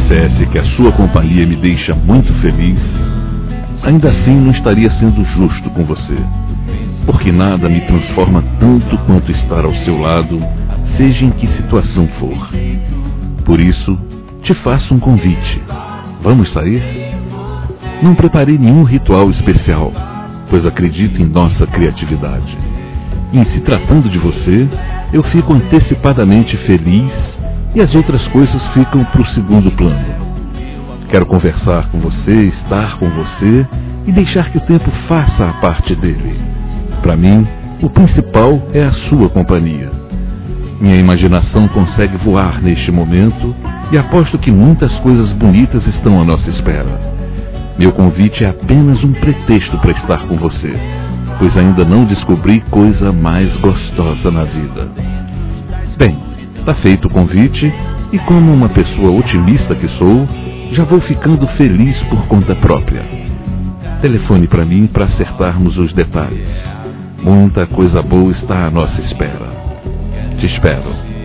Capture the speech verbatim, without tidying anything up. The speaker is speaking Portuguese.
dissesse que a sua companhia me deixa muito feliz, ainda assim não estaria sendo justo com você, porque nada me transforma tanto quanto estar ao seu lado, seja em que situação for. Por isso, te faço um convite. Vamos sair? Não preparei nenhum ritual especial, pois acredito em nossa criatividade. E em se tratando de você, eu fico antecipadamente feliz e as outras coisas ficam para o segundo plano. Quero conversar com você, estar com você e deixar que o tempo faça a parte dele. Para mim, o principal é a sua companhia. Minha imaginação consegue voar neste momento e aposto que muitas coisas bonitas estão à nossa espera. Meu convite é apenas um pretexto para estar com você, pois ainda não descobri coisa mais gostosa na vida. Bem, está feito o convite e, como uma pessoa otimista que sou, já vou ficando feliz por conta própria. Telefone para mim para acertarmos os detalhes. Muita coisa boa está à nossa espera. Te espero.